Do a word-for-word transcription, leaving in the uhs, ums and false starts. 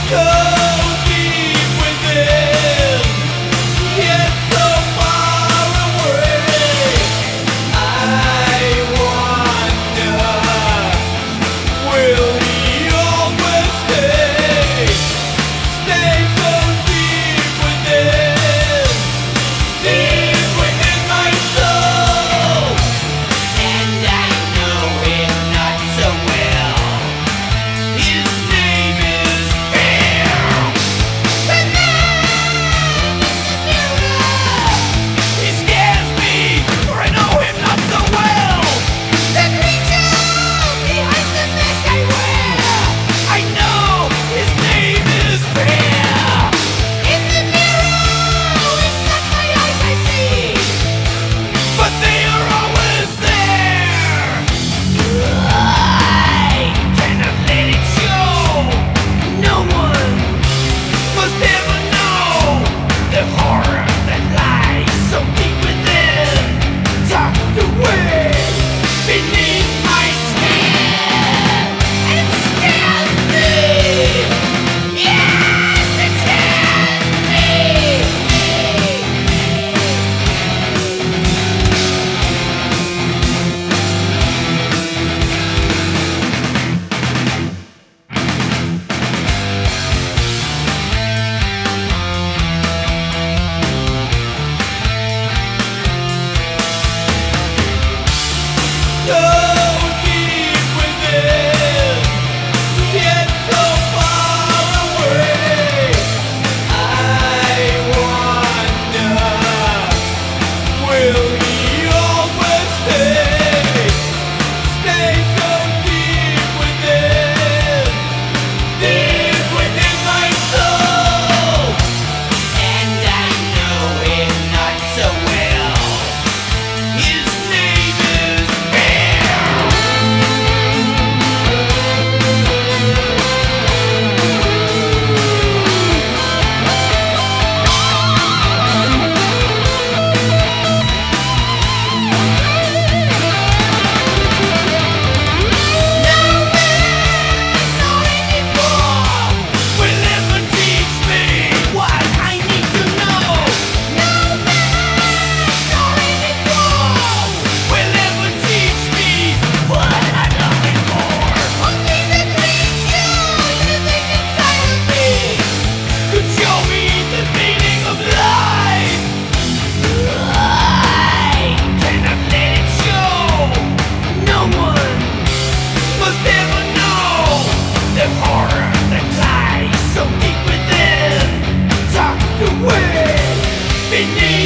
So deep within, yet so far away. I wonder, will he always stay? Stay so deep within, deep within my soul. And I know him not so well. His name is Fear. The man in the mirror, he scares me, for I know him not so well. The creature behind the mask I wear, I know his name is Fear. In the mirror, it's not my eyes I see, but they are always there. I cannot let it show. No one must ever know the horror that lies so deep within, tucked away beneath my skin. And it scares me. Yes, it scares me. So deep within, yet so far away. I wonder, will he always stay? Stay so deep within, deep within my soul. And I know him not so well. His name is Fear. No man nor anymore will ever teach me what I need to know. No man nor anymore will ever teach me what I'm looking for. Only the creature living inside of me could show me the meaning of life. I cannot let it show. No one must ever know the horror that lies so deep within, tucked away beneath